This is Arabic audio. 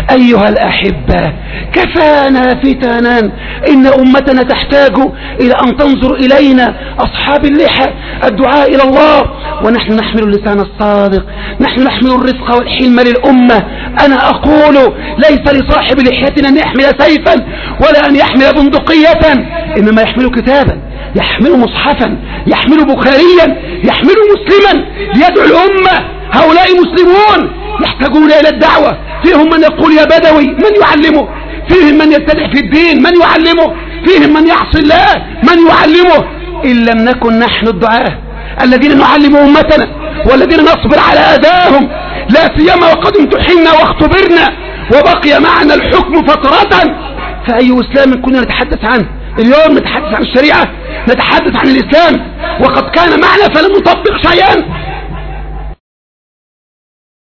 أيها الأحبة، كفانا فتنا. إن أمتنا تحتاج إلى أن تنظر إلينا أصحاب اللحى الدعاء إلى الله، ونحن نحمل اللسان الصادق، نحن نحمل الرفق والحلم للأمة. أنا أقول ليس لصاحب لحيتنا أن يحمل سيفا ولا أن يحمل بندقية، إنما يحمل كتابا، يحمل مصحفا، يحمل بخاريا، يحمل مسلما ليدعو الأمة. هؤلاء مسلمون يحتاجون إلى الدعوة. فيهم من يقول يا بدوي، من يعلمه؟ فيهم من يبتدع في الدين، من يعلمه؟ فيهم من يعصي الله، من يعلمه؟ إن لم نكن نحن الدعاة الذين نعلم أمتنا والذين نصبر على أذاهم، لا سيما وقد امتحنا واختبرنا وبقي معنا الحكم فترة، فأي إسلام كنا نتحدث عنه؟ اليوم نتحدث عن الشريعة، نتحدث عن الإسلام، وقد كان معنا فلم نطبق شيئا.